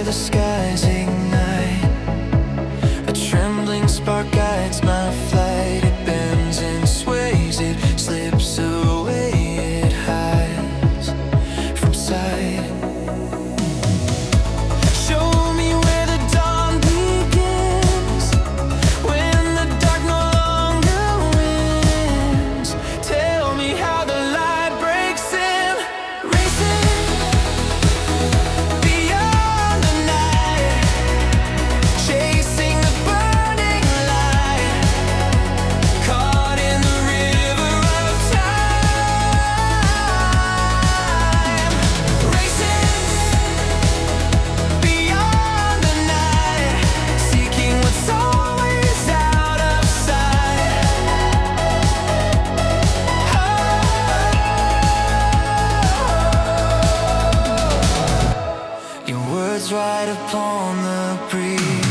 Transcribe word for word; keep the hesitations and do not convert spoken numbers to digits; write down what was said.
the skies ignite. A trembling spark guides my flight. It bends and sways, it slips away, it hides from sight. Show me where the dawn begins, when the dark no longer wins. Tell me how the light breaks in, racing beyond the night, chasing the burning light, caught in the river of time. Racing beyond the night, seeking what's always out of sight. Oh, your words ride upon the breeze.